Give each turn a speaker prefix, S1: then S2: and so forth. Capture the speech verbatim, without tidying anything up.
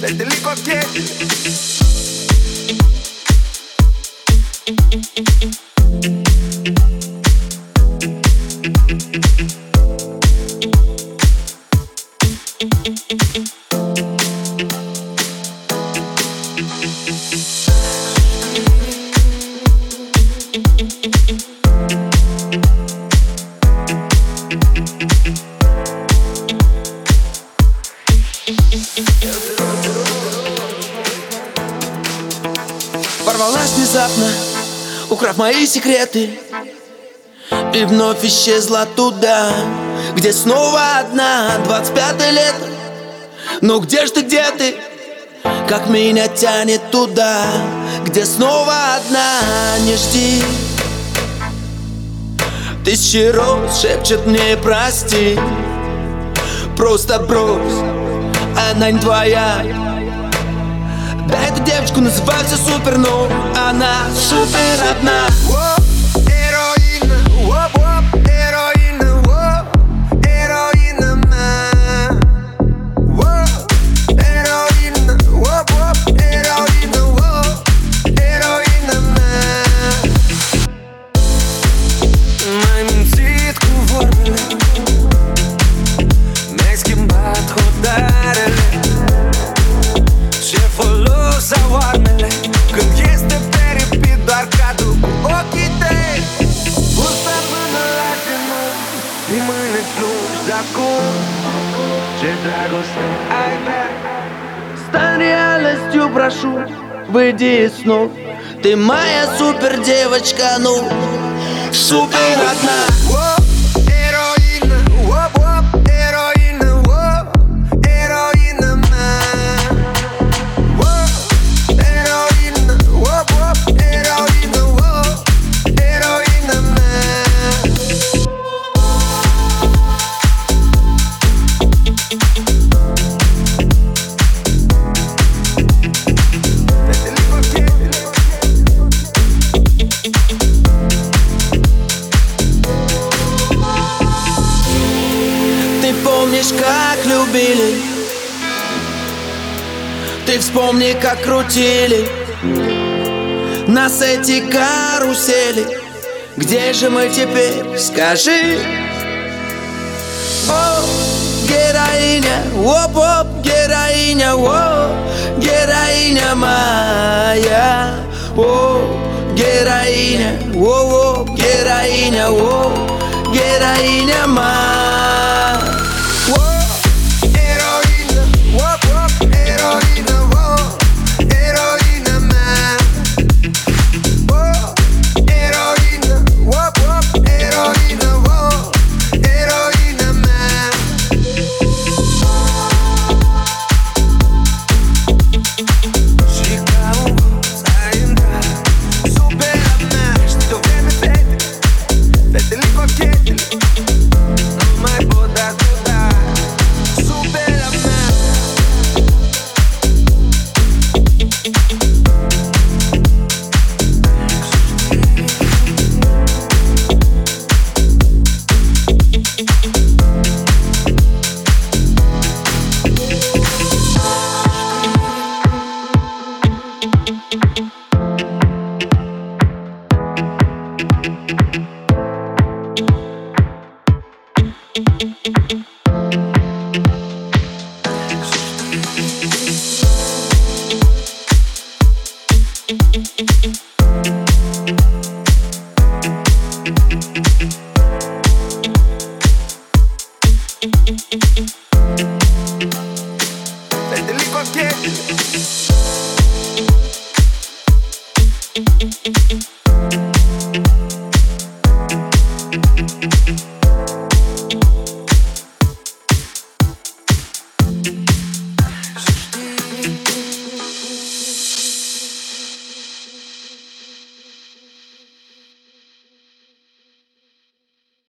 S1: далеко где.
S2: Ворвалась внезапно, украв мои секреты, и вновь исчезла туда, где снова одна. Двадцать пятое лето, ну где ж ты, где ты? Как меня тянет туда, где снова одна. Не жди, тысячи роз шепчет мне прости. Просто брось, она не твоя. Да, эту девочку называют все супер, но она супер одна.
S1: Heroína, wop, wop, heroína, wop, heroína, man. Wop, heroína, wop, wop, heroína, wop, heroína, man. Mai mințit cu vorbele, mi-ai schimbat hotarele. Ce folos au armele când este peripit doar cadru cu ochii tăi. Pus-te până la genunchi, din mâine plângi de acum. Ce dragoste ai vrea.
S2: Стань реальностью, прошу, выйди из снов. Ты моя супер девочка, ну супер одна.
S1: Heroína, wop, wop, heroína, wop, heroína, man. Wop, heroína, wop, wop, heroína, wop, heroína, man.
S2: Ты помнишь, как любили, ты вспомни, как крутили нас эти карусели. Где же мы теперь, скажи? О, героиня, оп-оп, героиня, о, героиня моя. О, героиня, о, героиня, о, героиня моя.
S1: Heroína, wop, wop, heroína, wop, heroína, man. Wop, heroína, wop, wop, heroína, wop, heroína, man. Și ca un hoț ai intrat super одна, что время fetele, fetele cochetele, nu mai pot da tutta. Super одна. Fetele cochetele.